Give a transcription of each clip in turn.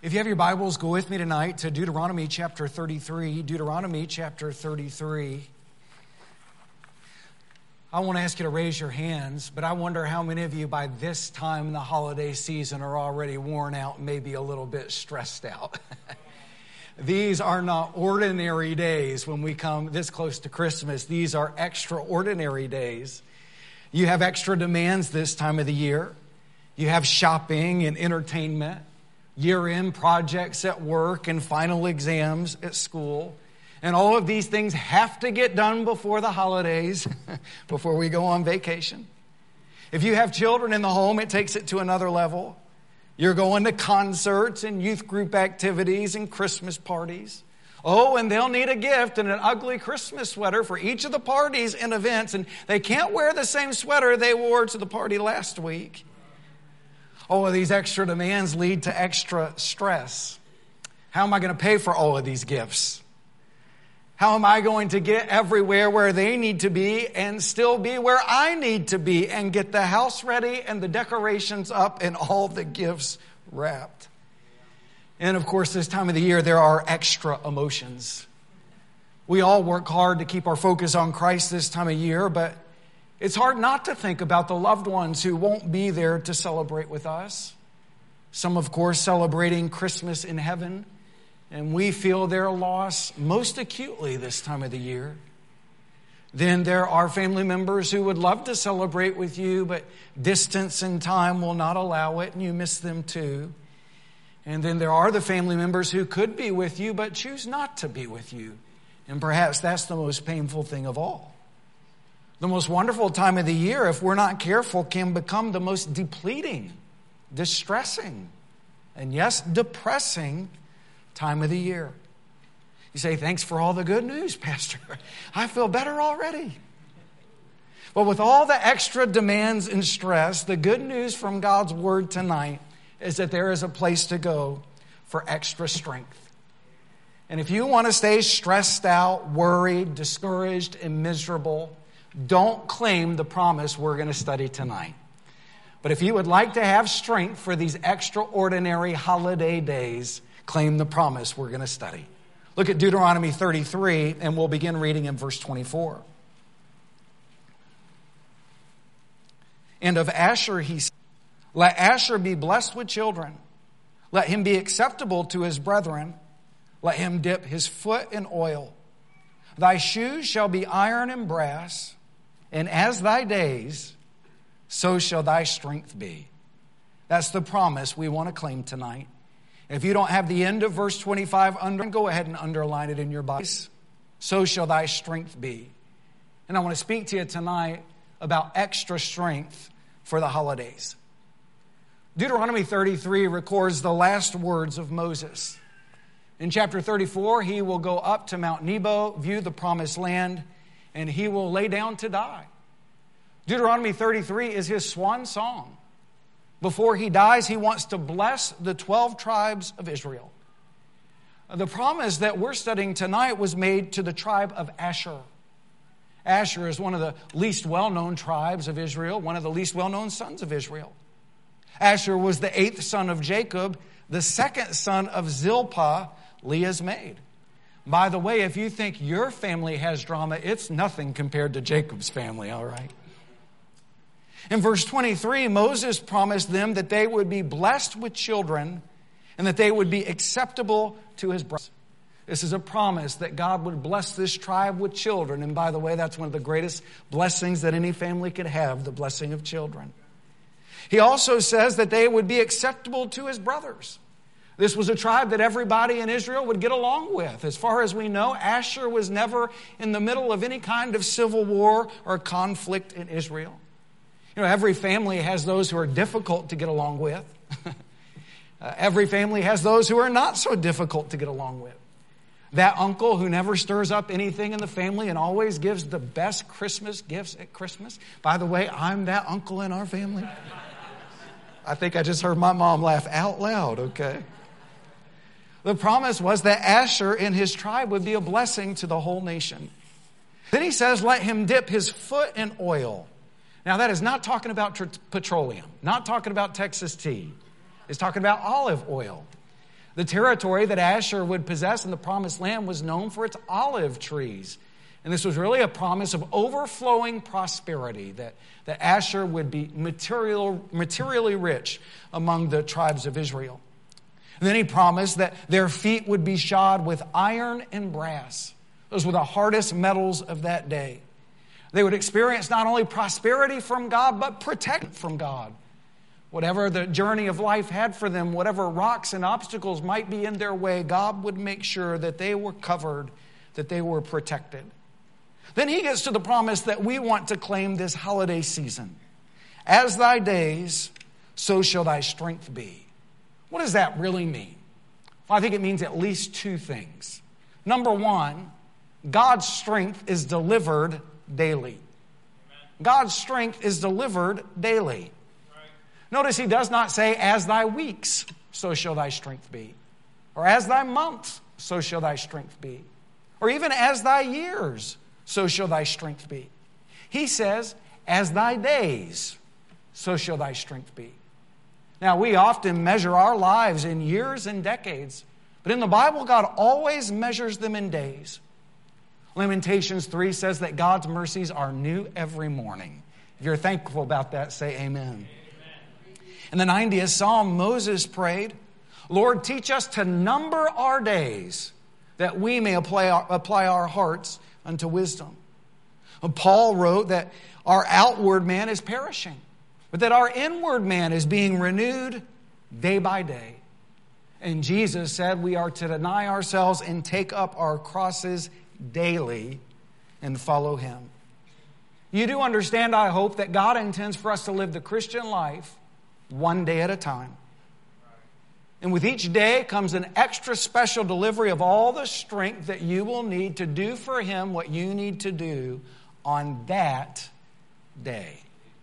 If you have your Bibles, go with me tonight to Deuteronomy chapter 33. Deuteronomy chapter 33. I won't ask you to raise your hands, but I wonder how many of you by this time in the holiday season are already worn out, maybe a little bit stressed out. These are not ordinary days when we come this close to Christmas. These are extraordinary days. You have extra demands this time of the year. You have shopping and entertainment, year-end projects at work and final exams at school. And all of these things have to get done before the holidays, before we go on vacation. If you have children in the home, it takes it to another level. You're going to concerts and youth group activities and Christmas parties. Oh, and they'll need a gift and an ugly Christmas sweater for each of the parties and events. And they can't wear the same sweater they wore to the party last week. All of these extra demands lead to extra stress. How am I going to pay for all of these gifts? How am I going to get everywhere where they need to be and still be where I need to be and get the house ready and the decorations up and all the gifts wrapped? And of course, this time of the year, there are extra emotions. We all work hard to keep our focus on Christ this time of year, but it's hard not to think about the loved ones who won't be there to celebrate with us. Some, of course, celebrating Christmas in heaven, and we feel their loss most acutely this time of the year. Then there are family members who would love to celebrate with you, but distance and time will not allow it, and you miss them too. And then there are the family members who could be with you, but choose not to be with you. And perhaps that's the most painful thing of all. The most wonderful time of the year, if we're not careful, can become the most depleting, distressing, and yes, depressing time of the year. You say, thanks for all the good news, Pastor. I feel better already. But with all the extra demands and stress, the good news from God's Word tonight is that there is a place to go for extra strength. And if you want to stay stressed out, worried, discouraged, and miserable, don't claim the promise we're going to study tonight. But if you would like to have strength for these extraordinary holiday days, claim the promise we're going to study. Look at Deuteronomy 33, and we'll begin reading in verse 24. And of Asher he said, let Asher be blessed with children. Let him be acceptable to his brethren. Let him dip his foot in oil. Thy shoes shall be iron and brass, and as thy days, so shall thy strength be. That's the promise we want to claim tonight. If you don't have the end of verse 25 go ahead and underline it in your Bible. So shall thy strength be. And I want to speak to you tonight about extra strength for the holidays. Deuteronomy 33 records the last words of Moses. In chapter 34, he will go up to Mount Nebo, view the promised land, and he will lay down to die. Deuteronomy 33 is his swan song. Before he dies, he wants to bless the 12 tribes of Israel. The promise that we're studying tonight was made to the tribe of Asher. Asher is one of the least well-known tribes of Israel, one of the least well-known sons of Israel. Asher was the 8th son of Jacob, the 2nd son of Zilpah, Leah's maid. By the way, if you think your family has drama, it's nothing compared to Jacob's family, all right? In verse 23, Moses promised them that they would be blessed with children and that they would be acceptable to his brothers. This is a promise that God would bless this tribe with children. And by the way, that's one of the greatest blessings that any family could have, the blessing of children. He also says that they would be acceptable to his brothers. This was a tribe that everybody in Israel would get along with. As far as we know, Asher was never in the middle of any kind of civil war or conflict in Israel. You know, every family has those who are difficult to get along with. Every family has those who are not so difficult to get along with. That uncle who never stirs up anything in the family and always gives the best Christmas gifts at Christmas. By the way, I'm that uncle in our family. I think I just heard my mom laugh out loud, okay? The promise was that Asher and his tribe would be a blessing to the whole nation. Then he says, let him dip his foot in oil. Now that is not talking about petroleum, not talking about Texas tea. It's talking about olive oil. The territory that Asher would possess in the promised land was known for its olive trees. And this was really a promise of overflowing prosperity, that Asher would be materially rich among the tribes of Israel. And then he promised that their feet would be shod with iron and brass. Those were the hardest metals of that day. They would experience not only prosperity from God, but protection from God. Whatever the journey of life had for them, whatever rocks and obstacles might be in their way, God would make sure that they were covered, that they were protected. Then he gets to the promise that we want to claim this holiday season. As thy days, so shall thy strength be. What does that really mean? Well, I think it means at least two things. Number one, God's strength is delivered daily. God's strength is delivered daily. Notice he does not say, as thy weeks, so shall thy strength be. Or as thy months, so shall thy strength be. Or even as thy years, so shall thy strength be. He says, as thy days, so shall thy strength be. Now, we often measure our lives in years and decades, but in the Bible, God always measures them in days. Lamentations 3 says that God's mercies are new every morning. If you're thankful about that, say amen. In the 90th Psalm, Moses prayed, Lord, teach us to number our days, that we may apply our hearts unto wisdom. Paul wrote that our outward man is perishing, but that our inward man is being renewed day by day. And Jesus said we are to deny ourselves and take up our crosses daily and follow him. You do understand, I hope, that God intends for us to live the Christian life one day at a time. And with each day comes an extra special delivery of all the strength that you will need to do for him what you need to do on that day.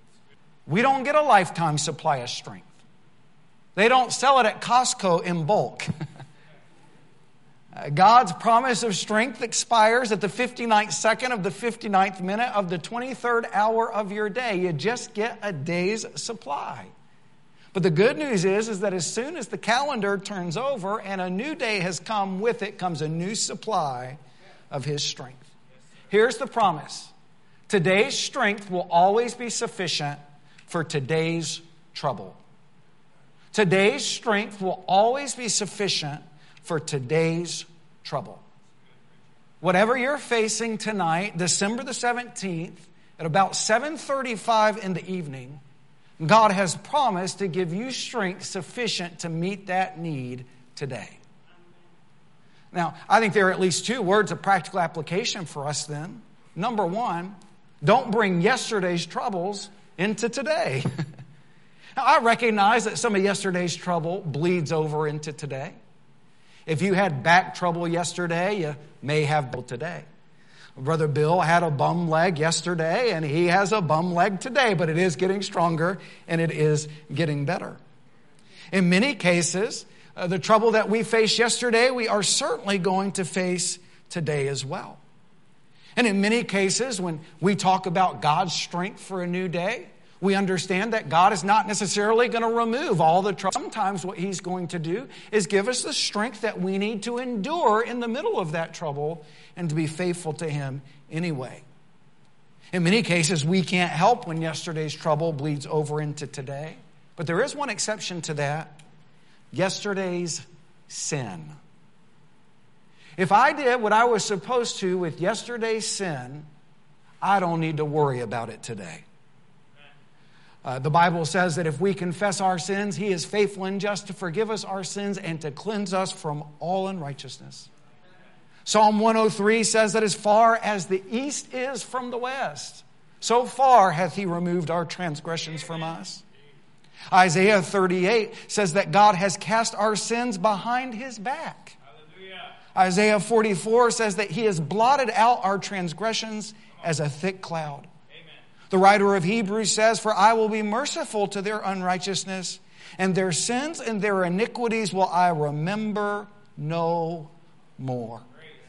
We don't get a lifetime supply of strength. They don't sell it at Costco in bulk. God's promise of strength expires at the 59th second of the 59th minute of the 23rd hour of your day. You just get a day's supply. But the good news is that as soon as the calendar turns over and a new day has come, with it comes a new supply of his strength. Here's the promise. Today's strength will always be sufficient for today's trouble. Today's strength will always be sufficient for today's trouble. Whatever you're facing tonight, December the 17th, at about 7:35 in the evening, God has promised to give you strength sufficient to meet that need today. Now, I think there are at least two words of practical application for us then. Number one, don't bring yesterday's troubles into today. Now, I recognize that some of yesterday's trouble bleeds over into today. If you had back trouble yesterday, you may have today. Brother Bill had a bum leg yesterday, and he has a bum leg today, but it is getting stronger, and it is getting better. In many cases, the trouble that we faced yesterday, we are certainly going to face today as well. And in many cases, when we talk about God's strength for a new day, we understand that God is not necessarily going to remove all the trouble. Sometimes what he's going to do is give us the strength that we need to endure in the middle of that trouble and to be faithful to him anyway. In many cases, we can't help when yesterday's trouble bleeds over into today. But there is one exception to that. Yesterday's sin. If I did what I was supposed to with yesterday's sin, I don't need to worry about it today. The Bible says that if we confess our sins, he is faithful and just to forgive us our sins and to cleanse us from all unrighteousness. Psalm 103 says that as far as the east is from the west, so far hath he removed our transgressions from us. Isaiah 38 says that God has cast our sins behind his back. Hallelujah. Isaiah 44 says that he has blotted out our transgressions as a thick cloud. The writer of Hebrews says, for I will be merciful to their unrighteousness, and their sins and their iniquities will I remember no more.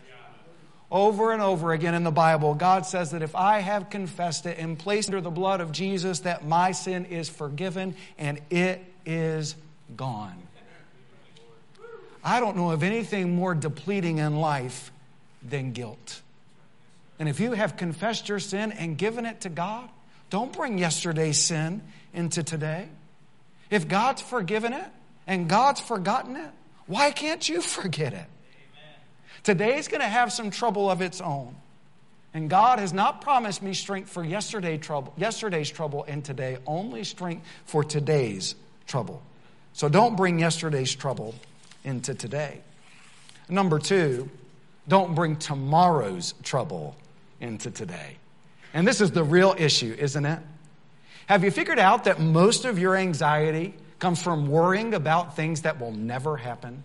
Over and over again in the Bible, God says that if I have confessed it and placed under the blood of Jesus, that my sin is forgiven and it is gone. I don't know of anything more depleting in life than guilt. And if you have confessed your sin and given it to God, don't bring yesterday's sin into today. If God's forgiven it and God's forgotten it, why can't you forget it? Amen. Today's going to have some trouble of its own. And God has not promised me strength for yesterday's trouble and today, only strength for today's trouble. So don't bring yesterday's trouble into today. Number 2, don't bring tomorrow's trouble into today. And this is the real issue, isn't it? Have you figured out that most of your anxiety comes from worrying about things that will never happen?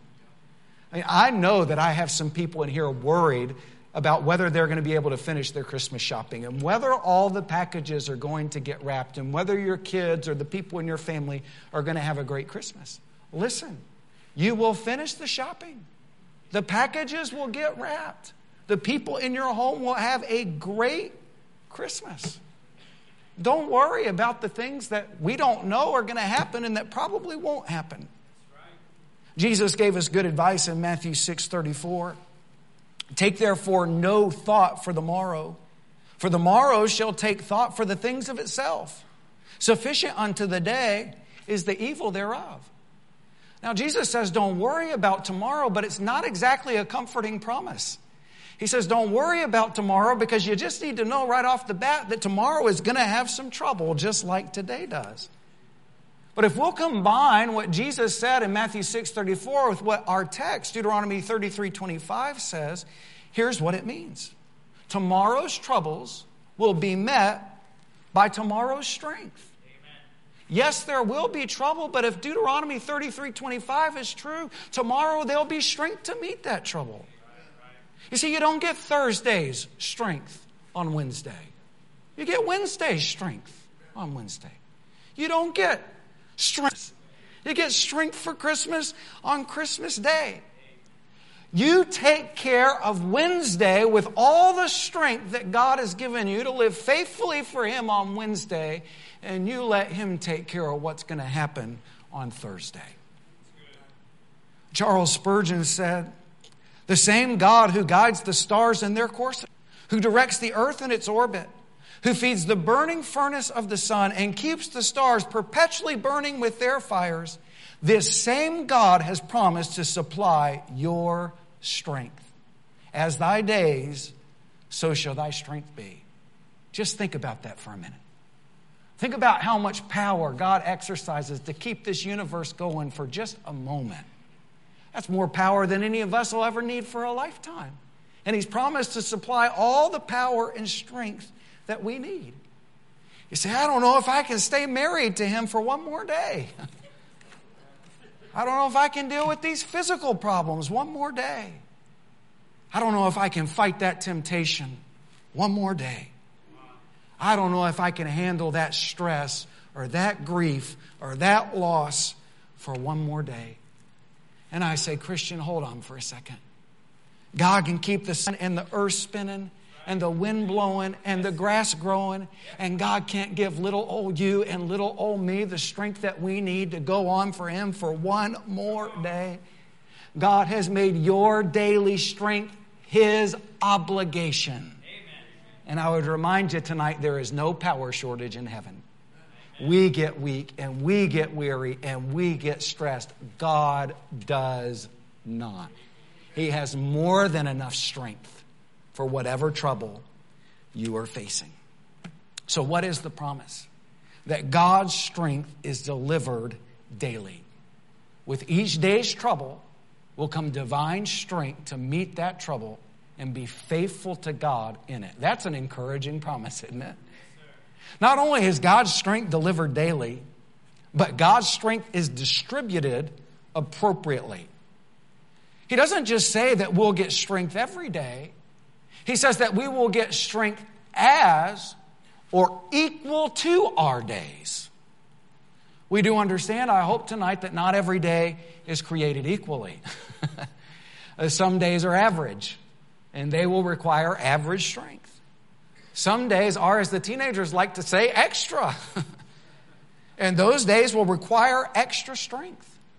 I know that I have some people in here worried about whether they're going to be able to finish their Christmas shopping and whether all the packages are going to get wrapped and whether your kids or the people in your family are going to have a great Christmas. Listen, you will finish the shopping. The packages will get wrapped. The people in your home will have a great Christmas. Don't worry about the things that we don't know are going to happen and that probably won't happen. Jesus gave us good advice in Matthew 6:34. Take therefore no thought for the morrow shall take thought for the things of itself. Sufficient unto the day is the evil thereof. Now Jesus says don't worry about tomorrow, but it's not exactly a comforting promise. He says don't worry about tomorrow because you just need to know right off the bat that tomorrow is going to have some trouble just like today does. But if we'll combine what Jesus said in Matthew 6:34 with what our text, Deuteronomy 33:25 says, here's what it means. Tomorrow's troubles will be met by tomorrow's strength. Amen. Yes, there will be trouble, but if Deuteronomy 33:25 is true, tomorrow there'll be strength to meet that trouble. You see, you don't get Thursday's strength on Wednesday. You get Wednesday's strength on Wednesday. You don't get strength. You get strength for Christmas on Christmas Day. You take care of Wednesday with all the strength that God has given you to live faithfully for Him on Wednesday, and you let Him take care of what's going to happen on Thursday. Charles Spurgeon said, the same God who guides the stars in their courses, who directs the earth in its orbit, who feeds the burning furnace of the sun and keeps the stars perpetually burning with their fires, this same God has promised to supply your strength. As thy days, so shall thy strength be. Just think about that for a minute. Think about how much power God exercises to keep this universe going for just a moment. That's more power than any of us will ever need for a lifetime. And He's promised to supply all the power and strength that we need. You say, I don't know if I can stay married to Him for one more day. I don't know if I can deal with these physical problems one more day. I don't know if I can fight that temptation one more day. I don't know if I can handle that stress or that grief or that loss for one more day. And I say, Christian, hold on for a second. God can keep the sun and the earth spinning and the wind blowing and the grass growing, and God can't give little old you and little old me the strength that we need to go on for Him for one more day. God has made your daily strength His obligation. Amen. And I would remind you tonight, there is no power shortage in heaven. We get weak and we get weary and we get stressed. God does not. He has more than enough strength for whatever trouble you are facing. So what is the promise? That God's strength is delivered daily. With each day's trouble will come divine strength to meet that trouble and be faithful to God in it. That's an encouraging promise, isn't it? Not only is God's strength delivered daily, but God's strength is distributed appropriately. He doesn't just say that we'll get strength every day. He says that we will get strength as or equal to our days. We do understand, I hope tonight, that not every day is created equally. Some days are average, and they will require average strength. Some days are, as the teenagers like to say, extra. And those days will require extra strength.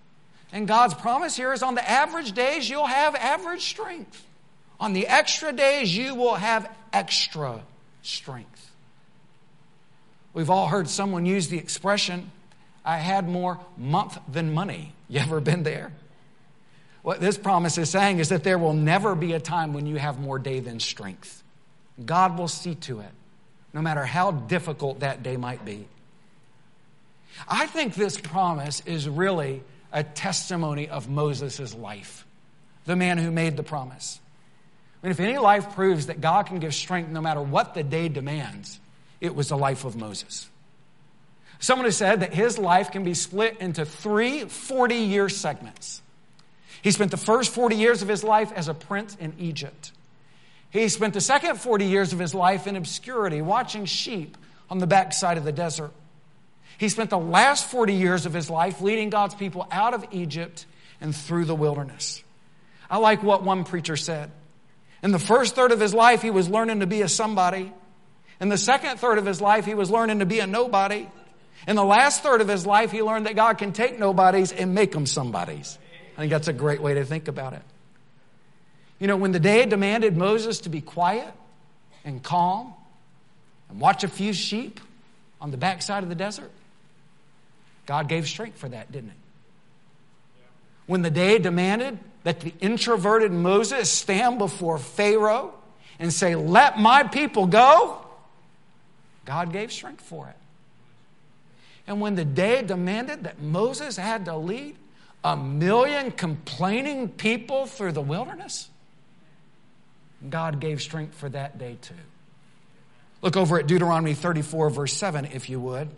And God's promise here is on the average days, you'll have average strength. On the extra days, you will have extra strength. We've all heard someone use the expression, I had more month than money. You ever been there? What this promise is saying is that there will never be a time when you have more day than strength. God will see to it, no matter how difficult that day might be. I think this promise is really a testimony of Moses' life, the man who made the promise. I mean, if any life proves that God can give strength no matter what the day demands, it was the life of Moses. Someone has said that his life can be split into 3 40-year segments. He spent the first 40 years of his life as a prince in Egypt. He spent the second 40 years of his life in obscurity, watching sheep on the backside of the desert. He spent the last 40 years of his life leading God's people out of Egypt and through the wilderness. I like what one preacher said. In the first third of his life, he was learning to be a somebody. In the second third of his life, he was learning to be a nobody. In the last third of his life, he learned that God can take nobodies and make them somebodies. I think that's a great way to think about it. You know, when the day demanded Moses to be quiet and calm and watch a few sheep on the backside of the desert, God gave strength for that, didn't he? When the day demanded that the introverted Moses stand before Pharaoh and say, let my people go, God gave strength for it. And when the day demanded that Moses had to lead 1 million complaining people through the wilderness, God gave strength for that day too. Look over at Deuteronomy 34, verse 7, if you would.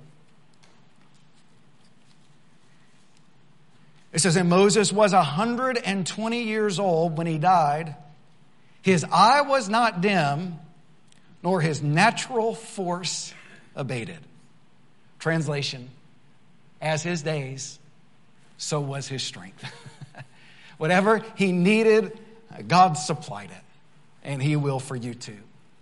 It says, and Moses was 120 years old when he died. His eye was not dim, nor his natural force abated. Translation, as his days, so was his strength. Whatever he needed, God supplied it. And he will for you too.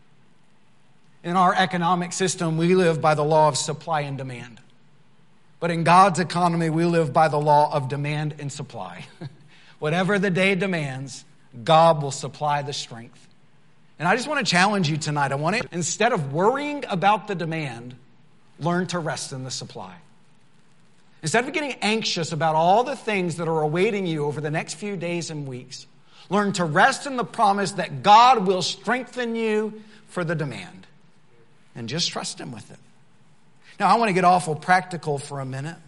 In our economic system, we live by the law of supply and demand. But in God's economy, we live by the law of demand and supply. Whatever the day demands, God will supply the strength. And I just want to challenge you tonight. I want to, instead of worrying about the demand, learn to rest in the supply. Instead of getting anxious about all the things that are awaiting you over the next few days and weeks, learn to rest in the promise that God will strengthen you for the demand. And just trust him with it. Now, I want to get awful practical for a minute.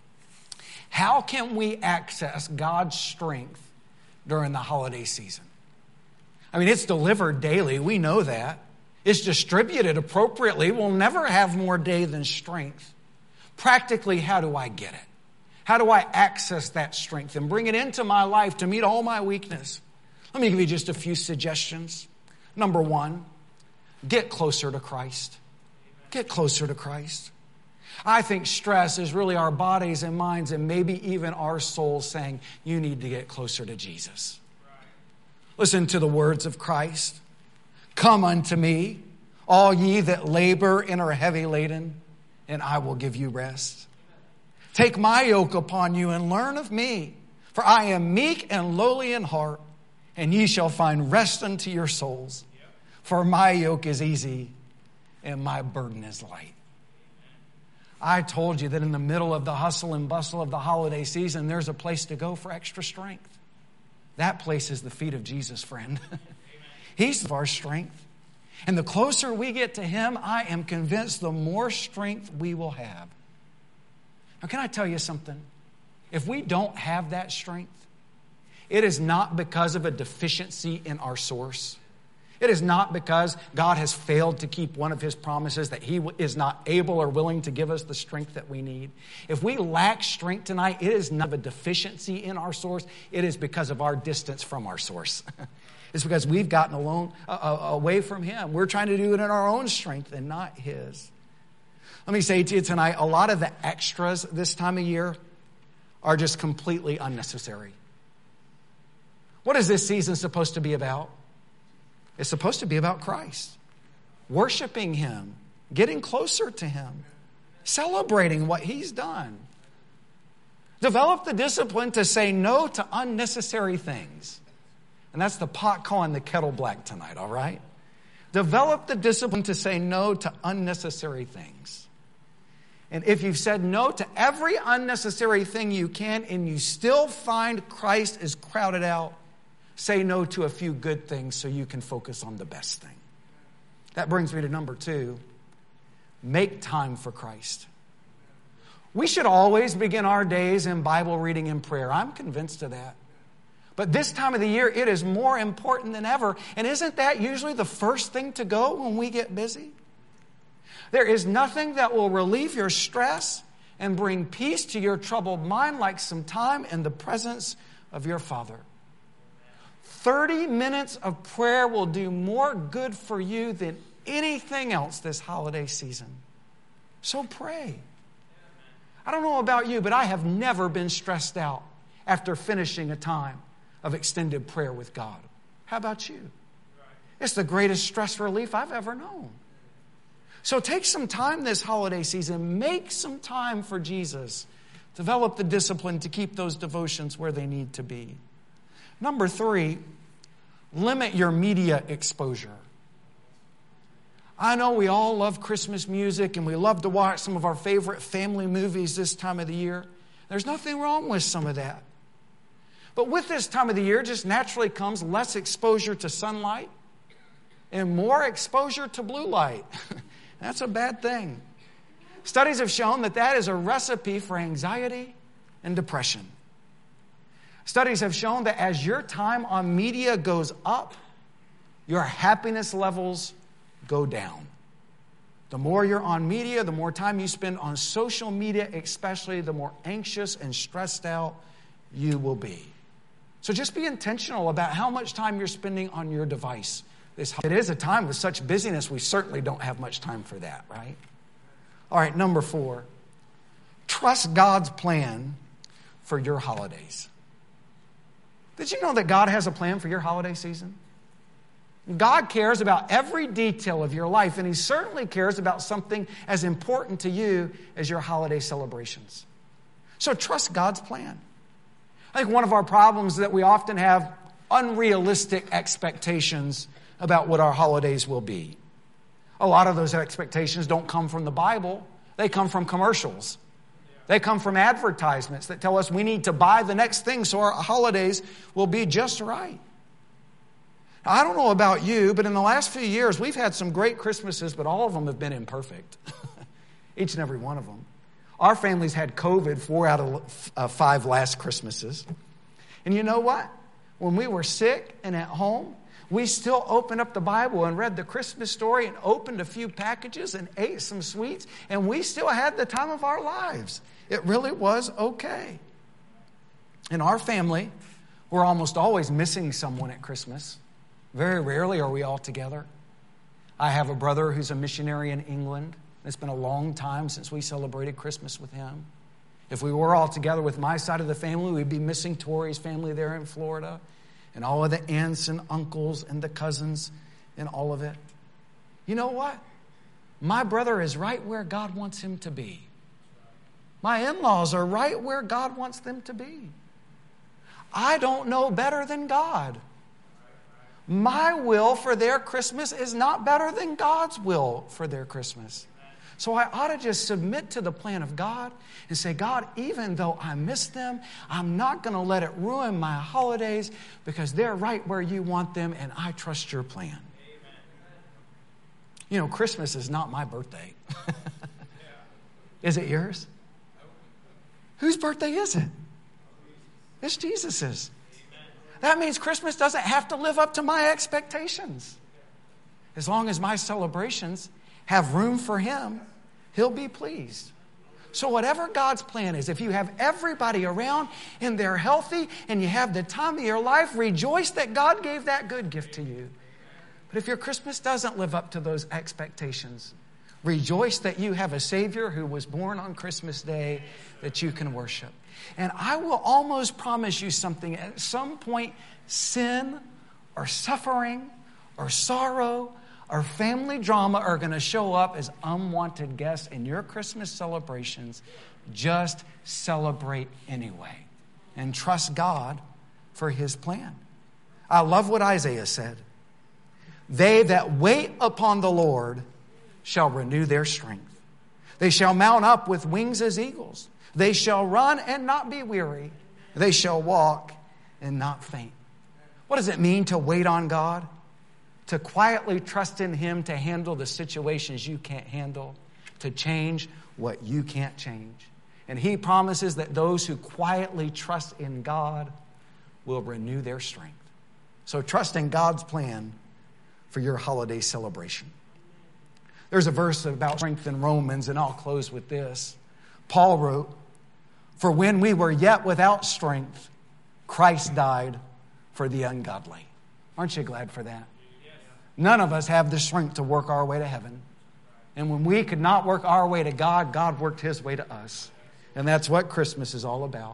How can we access God's strength during the holiday season? I mean, it's delivered daily. We know that. It's distributed appropriately. We'll never have more day than strength. Practically, how do I get it? How do I access that strength and bring it into my life to meet all my weakness? Let me give you just a few suggestions. Number 1, get closer to Christ. Get closer to Christ. I think stress is really our bodies and minds and maybe even our souls saying, you need to get closer to Jesus. Listen to the words of Christ. Come unto me, all ye that labor and are heavy laden, and I will give you rest. Take my yoke upon you and learn of me, for I am meek and lowly in heart, and ye shall find rest unto your souls. For my yoke is easy and my burden is light. I told you that in the middle of the hustle and bustle of the holiday season, there's a place to go for extra strength. That place is the feet of Jesus, friend. He's our strength. And the closer we get to him, I am convinced the more strength we will have. Now, can I tell you something? If we don't have that strength, it is not because of a deficiency in our source. It is not because God has failed to keep one of his promises that he is not able or willing to give us the strength that we need. If we lack strength tonight, it is not a deficiency in our source. It is because of our distance from our source. It's because we've gotten away from him. We're trying to do it in our own strength and not his. Let me say to you tonight, a lot of the extras this time of year are just completely unnecessary. What is this season supposed to be about? It's supposed to be about Christ, worshiping him, getting closer to him, celebrating what he's done. Develop the discipline to say no to unnecessary things. And that's the pot calling the kettle black tonight, all right? Develop the discipline to say no to unnecessary things. And if you've said no to every unnecessary thing you can and you still find Christ is crowded out, say no to a few good things so you can focus on the best thing. That brings me to number 2. Make time for Christ. We should always begin our days in Bible reading and prayer. I'm convinced of that. But this time of the year, it is more important than ever. And isn't that usually the first thing to go when we get busy? There is nothing that will relieve your stress and bring peace to your troubled mind like some time in the presence of your Father. 30 minutes of prayer will do more good for you than anything else this holiday season. So pray. I don't know about you, but I have never been stressed out after finishing a time of extended prayer with God. How about you? It's the greatest stress relief I've ever known. So take some time this holiday season. Make some time for Jesus. Develop the discipline to keep those devotions where they need to be. Number 3, limit your media exposure. I know we all love Christmas music and we love to watch some of our favorite family movies this time of the year. There's nothing wrong with some of that. But with this time of the year just naturally comes less exposure to sunlight and more exposure to blue light. That's a bad thing. Studies have shown that is a recipe for anxiety and depression. Studies have shown that as your time on media goes up, your happiness levels go down. The more you're on media, the more time you spend on social media especially, the more anxious and stressed out you will be. So just be intentional about how much time you're spending on your device. It is a time with such busyness, we certainly don't have much time for that, right? All right, number 4, trust God's plan for your holidays. Did you know that God has a plan for your holiday season? God cares about every detail of your life, and He certainly cares about something as important to you as your holiday celebrations. So trust God's plan. I think one of our problems is that we often have unrealistic expectations about what our holidays will be. A lot of those expectations don't come from the Bible. They come from commercials. They come from advertisements that tell us we need to buy the next thing so our holidays will be just right. Now, I don't know about you, but in the last few years, we've had some great Christmases, but all of them have been imperfect. Each and every one of them. Our family's had COVID 4 out of 5 last Christmases. And you know what? When we were sick and at home, we still opened up the Bible and read the Christmas story and opened a few packages and ate some sweets, and we still had the time of our lives. It really was okay. In our family, we're almost always missing someone at Christmas. Very rarely are we all together. I have a brother who's a missionary in England. It's been a long time since we celebrated Christmas with him. If we were all together with my side of the family, we'd be missing Tori's family there in Florida, and all of the aunts and uncles and the cousins and all of it. You know what? My brother is right where God wants him to be. My in-laws are right where God wants them to be. I don't know better than God. My will for their Christmas is not better than God's will for their Christmas. So I ought to just submit to the plan of God and say, God, even though I miss them, I'm not going to let it ruin my holidays because they're right where you want them and I trust your plan. Amen. You know, Christmas is not my birthday. Is it yours? Whose birthday is it? It's Jesus's. That means Christmas doesn't have to live up to my expectations. As long as my celebrations have room for Him, He'll be pleased. So whatever God's plan is, if you have everybody around and they're healthy and you have the time of your life, rejoice that God gave that good gift to you. But if your Christmas doesn't live up to those expectations, rejoice that you have a Savior who was born on Christmas Day that you can worship. And I will almost promise you something. At some point, sin or suffering or sorrow or family drama are going to show up as unwanted guests in your Christmas celebrations Just celebrate anyway and trust God for His plan. I love what Isaiah said. They that wait upon the Lord shall renew their strength. They shall mount up with wings as eagles. They shall run and not be weary. They shall walk and not faint. What does it mean to wait on God? To quietly trust in Him to handle the situations you can't handle, to change what you can't change. And He promises that those who quietly trust in God will renew their strength. So trust in God's plan for your holiday celebration. There's a verse about strength in Romans, and I'll close with this. Paul wrote, "For when we were yet without strength, Christ died for the ungodly." Aren't you glad for that? None of us have the strength to work our way to heaven. And when we could not work our way to God, God worked His way to us. And that's what Christmas is all about.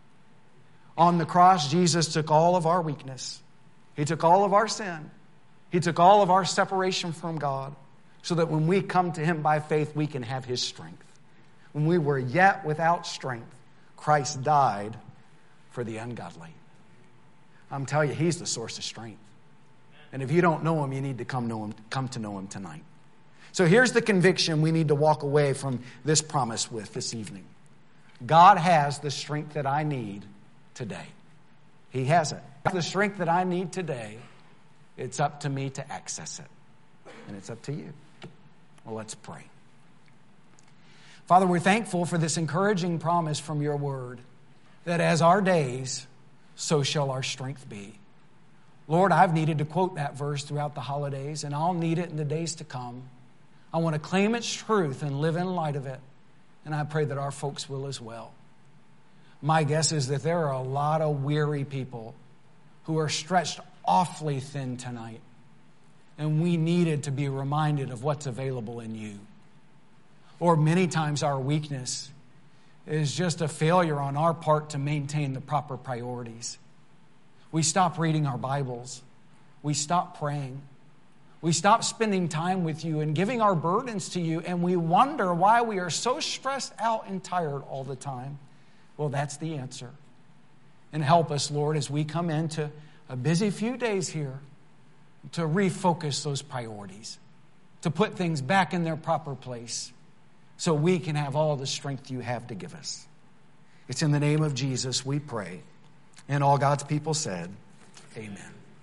On the cross, Jesus took all of our weakness. He took all of our sin. He took all of our separation from God, so that when we come to Him by faith, we can have His strength. When we were yet without strength, Christ died for the ungodly. I'm telling you, He's the source of strength. And if you don't know Him, you need to come to know Him tonight. So here's the conviction we need to walk away from this promise with this evening. God has the strength that I need today. He has it. The strength that I need today, it's up to me to access it. And it's up to you. Well, let's pray. Father, we're thankful for this encouraging promise from your word that as our days, so shall our strength be. Lord, I've needed to quote that verse throughout the holidays, and I'll need it in the days to come. I want to claim its truth and live in light of it, and I pray that our folks will as well. My guess is that there are a lot of weary people who are stretched awfully thin tonight, and we needed to be reminded of what's available in you. Or many times our weakness is just a failure on our part to maintain the proper priorities. We stop reading our Bibles. We stop praying. We stop spending time with you and giving our burdens to you, and we wonder why we are so stressed out and tired all the time. Well, that's the answer. And help us, Lord, as we come into a busy few days here, to refocus those priorities, to put things back in their proper place, so we can have all the strength you have to give us. It's in the name of Jesus we pray. And all God's people said, amen.